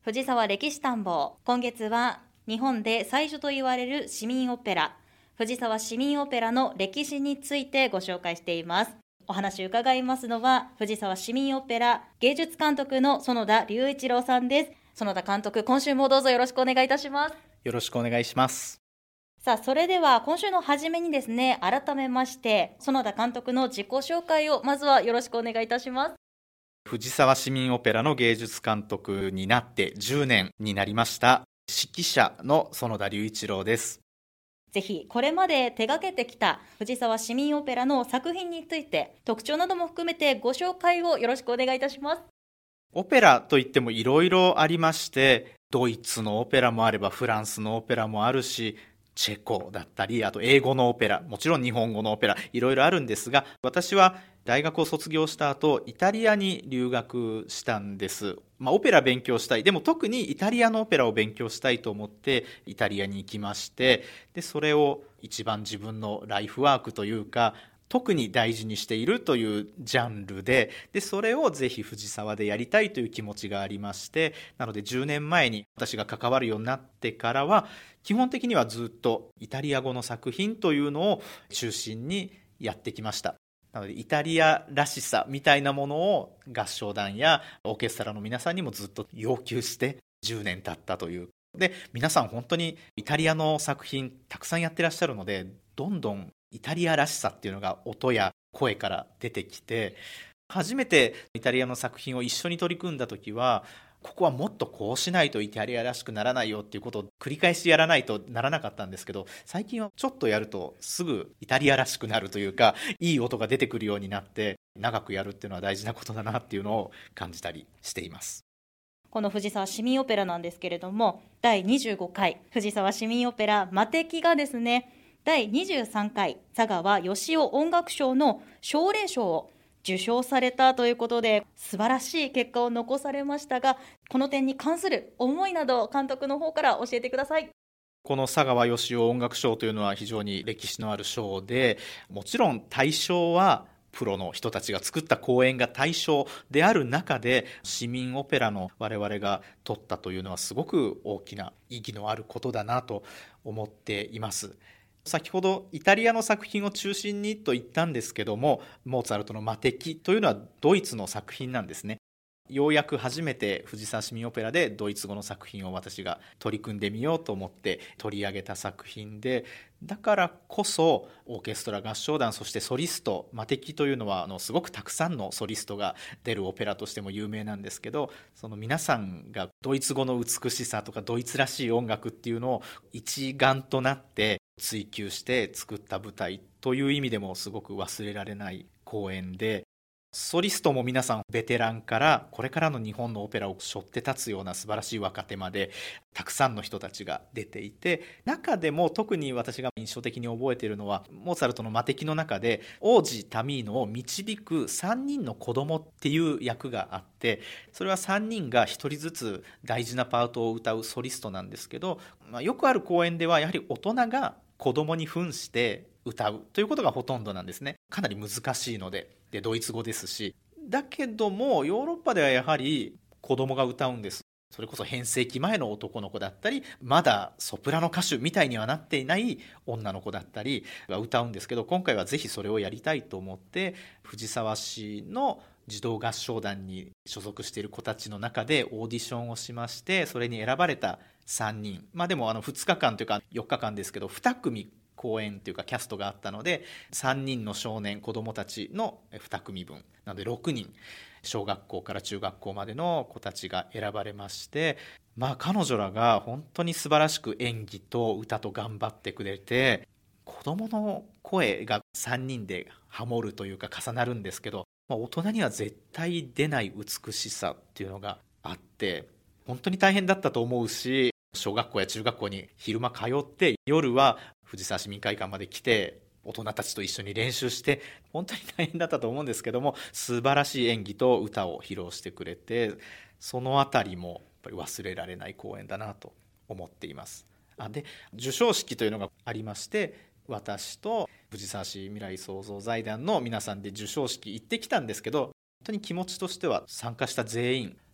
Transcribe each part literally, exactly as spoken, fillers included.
藤沢歴史探訪。今月は日本で最初と言われる市民オペラ、藤沢市民オペラの歴史についてご紹介しています。お話を伺いますのは藤沢市民オペラ芸術監督の園田隆一郎さんです。園田監督、今週もどうぞよろしくお願いいたします。 よろしくお願いします。 さあ、それでは今週の初めにですね、改めまして園田監督の自己紹介をまずはよろしくお願いいたします。 藤沢市民オペラの芸術監督になってじゅうねんになりました指揮者の園田隆一郎です。 ぜひこれまで手掛けてきた藤沢市民オペラの作品について特徴なども含めてご紹介をよろしくお願いいたします。 オペラといってもいろいろありまして、ドイツのオペラもあればフランスのオペラもあるし、チェコだったり、あと英語のオペラ、もちろん日本語のオペラ、いろいろあるんですが、私は大学を卒業した後イタリアに留学したんです。まあ、オペラ勉強したい、でも特にイタリアのオペラを勉強したいと思ってイタリアに行きまして、でそれを一番自分のライフワークというか特に大事にしているというジャンルで、でそれをぜひ藤沢でやりたいという気持ちがありまして、なのでじゅうねんまえに私が関わるようになってからは基本的にはずっとイタリア語の作品というのを中心にやってきました。なのでイタリアらしさみたいなものを合唱団やオーケストラの皆さんにもずっと要求してじゅうねん経ったという。で皆さん本当にイタリアの作品たくさんやってらっしゃるので、どんどんイタリアらしさっていうのが音や声から出てきて、初めてイタリアの作品を一緒に取り組んだ時は、ここはもっとこうしないとイタリアらしくならないよっていうことを繰り返しやらないとならなかったんですけど、最近はちょっとやるとすぐイタリアらしくなるというか、いい音が出てくるようになって長くやるっていうのは大事なことだなっていうのを感じたりしています。 この藤沢市民オペラなんですけれども、だいにじゅうごかい藤沢市民オペラ魔笛がですね、だいにじゅうさんかい佐川義雄音楽賞の奨励賞を受賞されたということで、素晴らしい結果を残されましたが、この点に関する思いなど監督の方から教えてください。 この佐川義雄音楽賞というのは非常に歴史のある賞で、もちろん対象はプロの人たちが作った公演が対象である中で、市民オペラの我々が取ったというのはすごく大きな意義のあることだなと思っています。先ほどイタリアの作品を中心にと言ったんですけども、モーツァルトの魔笛というのはドイツの作品なんですね。ようやく初めて藤沢市民オペラでドイツ語の作品を私が取り組んでみようと思って取り上げた作品で、だからこそオーケストラ合唱団、そしてソリスト、魔笛というのはあのすごくたくさんのソリストが出るオペラとしても有名なんですけど、その皆さんがドイツ語の美しさとかドイツらしい音楽っていうのを一丸となって追求して作った舞台という意味でもすごく忘れられない公演で、ソリストも皆さんベテランからこれからの日本のオペラを背負って立つような素晴らしい若手までたくさんの人たちが出ていて、中でも特に私が印象的に覚えているのはモーツァルトの魔笛の中で王子タミーノを導くさんにんの子供っていう役があって、それはさんにんがひとりずつ大事なパートを歌うソリストなんですけど、まあ、よくある公演ではやはり大人が子供に扮して歌うということがほとんどなんですね。かなり難しいので、でドイツ語ですし、だけどもヨーロッパではやはり子供が歌うんです。それこそ変声期前の男の子だったり、まだソプラノ歌手みたいにはなっていない女の子だったりが歌うんですけど、今回はぜひそれをやりたいと思って藤沢市の児童合唱団に所属している子たちの中でオーディションをしまして、それに選ばれたさんにん、まあでもあのふつかかんというかよっかかんですけどに組公演というかキャストがあったので、さんにんの少年子どもたちのに組分なのでろくにん、小学校から中学校までの子たちが選ばれまして、まあ彼女らが本当に素晴らしく演技と歌と頑張ってくれて、子どもの声がさんにんでハモるというか重なるんですけど、まあ、大人には絶対出ない美しさっていうのがあって、本当に大変だったと思うし、小学校や中学校に昼間通って夜は藤沢市民会館まで来て大人たちと一緒に練習して本当に大変だったと思うんですけども、素晴らしい演技と歌を披露してくれて、そのあたりもやっぱり忘れられない公演だなと思っています。あで授賞式というのがありまして、私と藤沢市未来創造財団の皆さんで授賞式行ってきたんですけど、本当に気持ちとしては参加した全員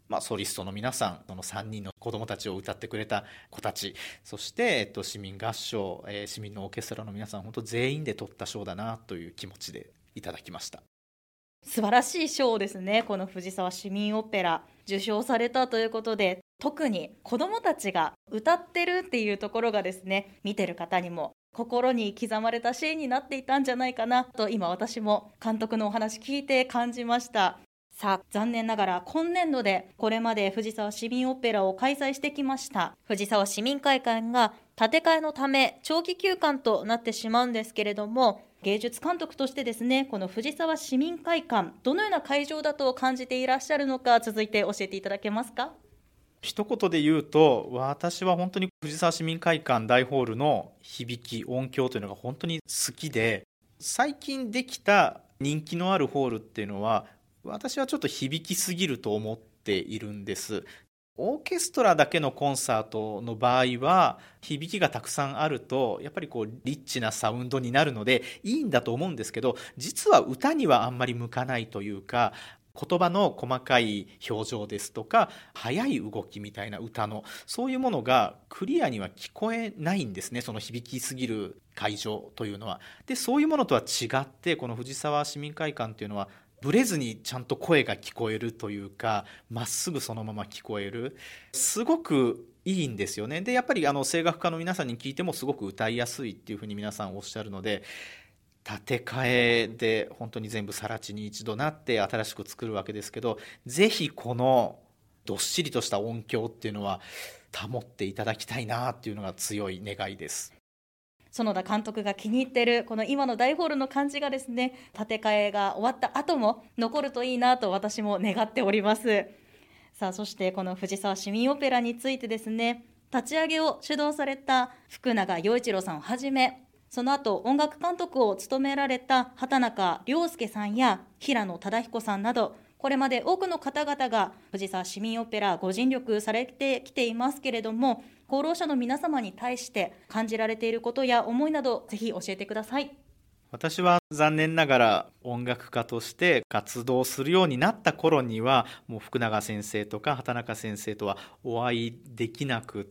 まあ、ソリストの皆さん、そのさんにんの子どもたちを歌ってくれた子たち、そして、えっと、市民合唱、えー、市民のオーケストラの皆さん、本当全員で取った賞だなという気持ちでいただきました。 素晴らしい賞ですね。この藤沢市民オペラ受賞されたということで、特に子どもたちが歌ってるっていうところがですね、見てる方にも心に刻まれたシーンになっていたんじゃないかなと、今私も監督のお話聞いて感じました。さあ、残念ながら今年度でこれまで藤沢市民オペラを開催してきました藤沢市民会館が建て替えのため長期休館となってしまうんですけれども、芸術監督としてですね、この藤沢市民会館、どのような会場だと感じていらっしゃるのか、続いて教えていただけますか。 一言で言うと、私は本当に藤沢市民会館大ホールの響き、音響というのが本当に好きで、最近できた人気のあるホールっていうのは私はちょっと響きすぎると思っているんです。オーケストラだけのコンサートの場合は響きがたくさんあるとやっぱりこうリッチなサウンドになるのでいいんだと思うんですけど、実は歌にはあんまり向かないというか、言葉の細かい表情ですとか速い動きみたいな歌のそういうものがクリアには聞こえないんですね、その響きすぎる会場というのは。でそういうものとは違って、この藤沢市民会館というのはブレずにちゃんと声が聞こえるというか、まっすぐそのまま聞こえる、すごくいいんですよね。でやっぱりあの声楽家の皆さんに聞いてもすごく歌いやすいっていうふうに皆さんおっしゃるので、建て替えで本当に全部更地に一度なって新しく作るわけですけど、ぜひこのどっしりとした音響っていうのは保っていただきたいなっていうのが強い願いです。 園田監督が気に入っているこの今の大ホールの感じがですね、建て替えが終わった後も残るといいなと私も願っております。さあ、そしてこの藤沢市民オペラについてですね、立ち上げを主導された福永陽一郎さんをはじめ、その後音楽監督を務められた畑中亮介さんや平野忠彦さんなど、これまで多くの方々が藤沢市民オペラご尽力されてきていますけれども、功労者の皆様に対して感じられていることや思いなど、ぜひ教えてください。 私は残念ながら音楽家として活動するようになった頃にはもう福永先生とか畑中先生とはお会いできなくって、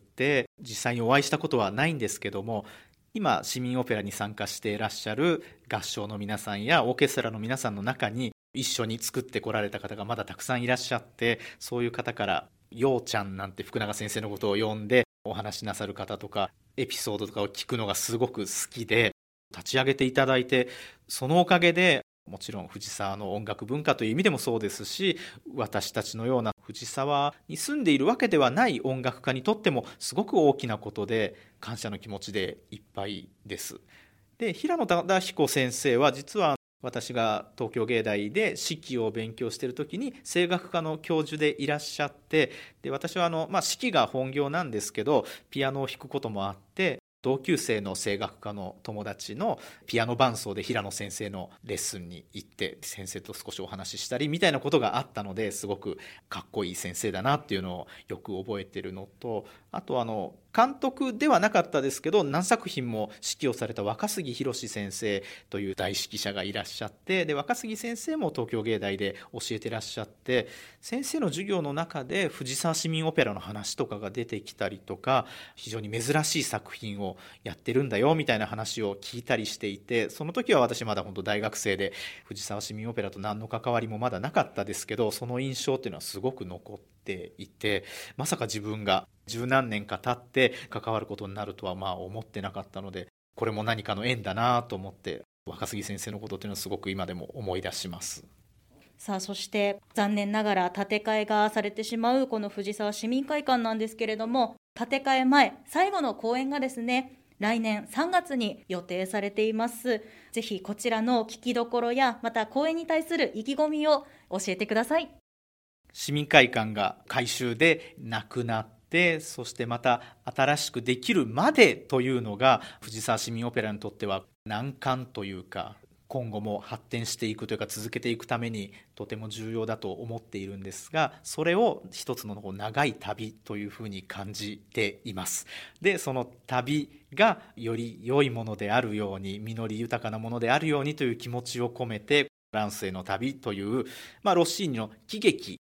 実際にお会いしたことはないんですけども、今市民オペラに参加していらっしゃる合唱の皆さんやオーケストラの皆さんの中に一緒に作ってこられた方がまだたくさんいらっしゃって、そういう方からようちゃんなんて福永先生のことを呼んでお話しなさる方とかエピソードとかを聞くのがすごく好きで、立ち上げていただいて、そのおかげでもちろん藤沢の音楽文化という意味でもそうですし、私たちのような藤沢に住んでいるわけではない音楽家にとってもすごく大きなことで感謝の気持ちでいっぱいです。で平野忠彦先生は実は私が東京芸大で指揮を勉強している時に声楽科の教授でいらっしゃって、で私はあの、まあ、指揮が本業なんですけどピアノを弾くこともあって、同級生の声楽科の友達のピアノ伴奏で平野先生のレッスンに行って先生と少しお話ししたりみたいなことがあったので、すごくかっこいい先生だなっていうのをよく覚えているのと、あとあの監督ではなかったですけど何作品も指揮をされた若杉宏先生という大指揮者がいらっしゃって、で若杉先生も東京芸大で教えてらっしゃって、先生の授業の中で藤沢市民オペラの話とかが出てきたりとか、非常に珍しい作品をやってるんだよみたいな話を聞いたりしていて、その時は私まだ本当大学生で藤沢市民オペラと何の関わりもまだなかったですけど、その印象っていうのはすごく残っていて、まさか自分が十何年か経って関わることになるとはまあ思ってなかったので、これも何かの縁だなと思って若杉先生のことっていうのはすごく今でも思い出します。 さあ、そして残念ながら建て替えがされてしまうこの藤沢市民会館なんですけれども、建て替え前最後の公演がですね、来年さんがつに予定されています。ぜひこちらの聞きどころやまた公演に対する意気込みを教えてください。 市民会館が改修でなくなって、そしてまた新しくできるまでというのが藤沢市民オペラにとっては難関というか、今後も発展していくというか続けていくためにとても重要だと思っているんですが、それを一つの長い旅というふうに感じています。でその旅がより良いものであるように、実り豊かなものであるようにという気持ちを込めて、ランスへの旅という、まあ、ロッシーニの喜劇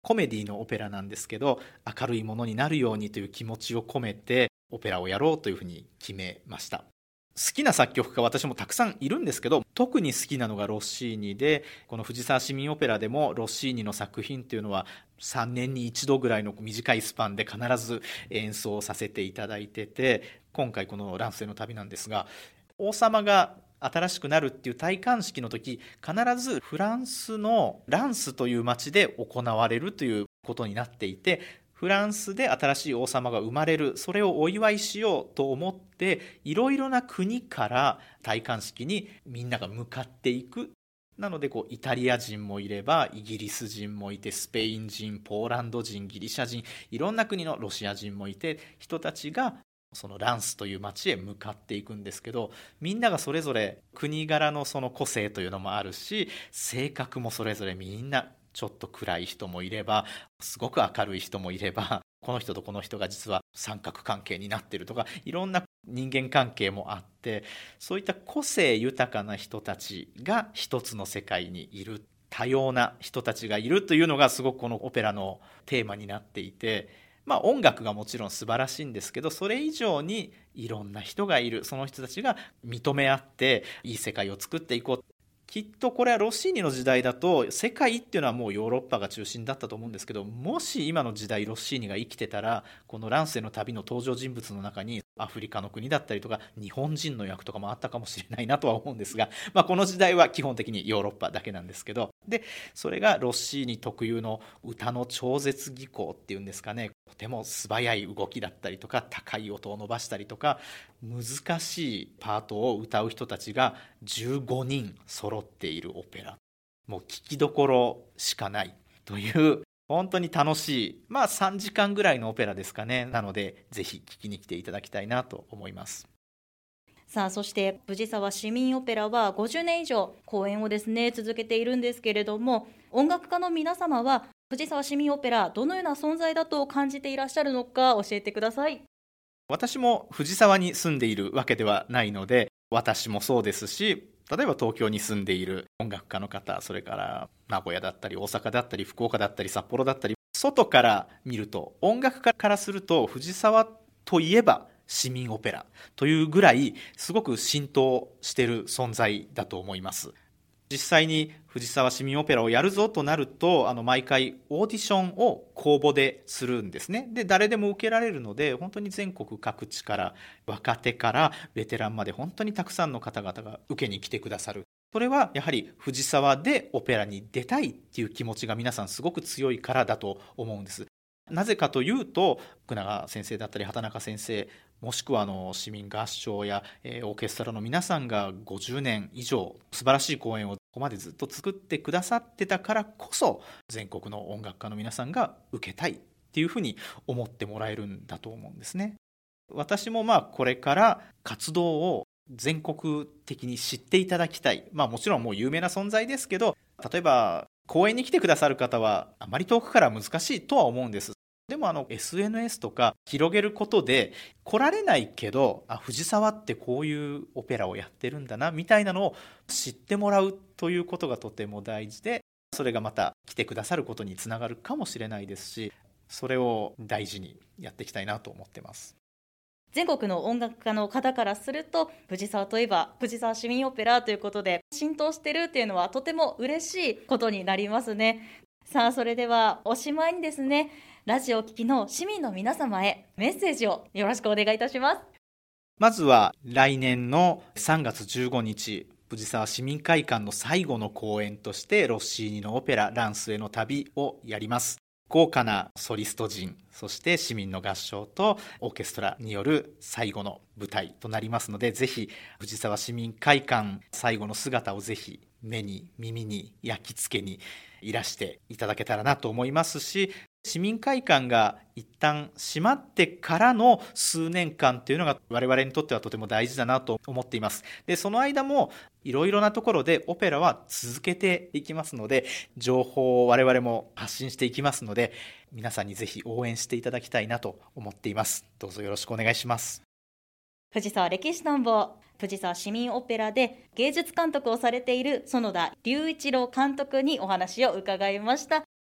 コメディのオペラなんですけど、明るいものになるようにという気持ちを込めてオペラをやろうというふうに決めました。好きな作曲家は私もたくさんいるんですけど、特に好きなのがロッシーニで、この藤沢市民オペラでもロッシーニの作品というのはさんねんに一度ぐらいの短いスパンで必ず演奏させていただいてて、今回このランスへの旅なんですが、王様が新しくなるっていう戴冠式の時、必ずフランスのランスという町で行われるということになっていて、フランスで新しい王様が生まれる、それをお祝いしようと思って、いろいろな国から戴冠式にみんなが向かっていく。なのでこうイタリア人もいれば、イギリス人もいて、スペイン人、ポーランド人、ギリシャ人、いろんな国のロシア人もいて、人たちがそのランスという町へ向かっていくんですけど、みんながそれぞれ国柄のその個性というのもあるし、性格もそれぞれみんなちょっと暗い人もいれば、すごく明るい人もいれば、この人とこの人が実は三角関係になっているとか、いろんな人間関係もあって、そういった個性豊かな人たちが一つの世界にいる、多様な人たちがいるというのがすごくこのオペラのテーマになっていて、まあ、音楽がもちろん素晴らしいんですけど、それ以上にいろんな人がいる、その人たちが認め合っていい世界を作っていこう。きっとこれはロッシーニの時代だと世界っていうのはもうヨーロッパが中心だったと思うんですけど、もし今の時代ロッシーニが生きてたら、このランスへの旅の登場人物の中にアフリカの国だったりとか日本人の役とかもあったかもしれないなとは思うんですが、まあ、この時代は基本的にヨーロッパだけなんですけど、でそれがロッシーニ特有の歌の超絶技巧っていうんですかね、とても素早い動きだったりとか、高い音を伸ばしたりとか、難しいパートを歌う人たちがじゅうごにん揃っているオペラ、もう聞きどころしかないという本当に楽しい、まあさんじかんぐらいのオペラですかね。なのでぜひ聞きに来ていただきたいなと思います。 さあ、そして藤沢市民オペラはごじゅうねん以上公演をですね続けているんですけれども、音楽家の皆様は藤沢市民オペラどのような存在だと感じていらっしゃるのか教えてください。 私も藤沢に住んでいるわけではないので、私もそうですし、例えば東京に住んでいる音楽家の方、それから名古屋だったり大阪だったり福岡だったり札幌だったり、外から見ると、音楽家からすると藤沢といえば市民オペラというぐらいすごく浸透している存在だと思います。実際に藤沢市民オペラをやるぞとなると、あの毎回オーディションを公募でするんですね。で誰でも受けられるので、本当に全国各地から若手からベテランまで本当にたくさんの方々が受けに来てくださる。それはやはり藤沢でオペラに出たいっていう気持ちが皆さんすごく強いからだと思うんです。なぜかというと、福永先生だったり畑中先生、もしくはあの市民合唱や、えー、オーケストラの皆さんがごじゅうねん以上素晴らしい公演をここまでずっと作ってくださってたからこそ、全国の音楽家の皆さんが受けたいっていうふうに思ってもらえるんだと思うんですね。私もまあこれから活動を全国的に知っていただきたい、まあ、もちろんもう有名な存在ですけど、例えば公演に来てくださる方はあまり遠くから難しいとは思うんです。でもあの エスエヌエス とか広げることで、来られないけど、あ、藤沢ってこういうオペラをやってるんだなみたいなのを知ってもらうということがとても大事で、それがまた来てくださることにつながるかもしれないですし、それを大事にやっていきたいなと思ってます。 全国の音楽家の方からすると、藤沢といえば藤沢市民オペラということで浸透してるっていうのはとても嬉しいことになりますね。さあ、それではおしまいにですね、ラジオを聴きの市民の皆様へメッセージをよろしくお願いいたします。 まずは来年のさんがつじゅうごにち、藤沢市民会館の最後の公演としてロッシーニのオペラランスへの旅をやります。豪華なソリスト陣、そして市民の合唱とオーケストラによる最後の舞台となりますので、ぜひ藤沢市民会館最後の姿をぜひ目に耳に焼き付けにいらしていただけたらなと思いますし、市民会館が一旦閉まってからの数年間というのが我々にとってはとても大事だなと思っています。で、その間もいろいろなところでオペラは続けていきますので、情報を我々も発信していきますので、皆さんにぜひ応援していただきたいなと思っています。どうぞよろしくお願いします。 藤沢歴史探訪、藤沢市民オペラで芸術監督をされている園田隆一郎監督にお話を伺いました。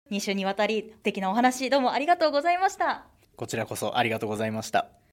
に週にわたり素敵なお話どうもありがとうございました。 こちらこそありがとうございました。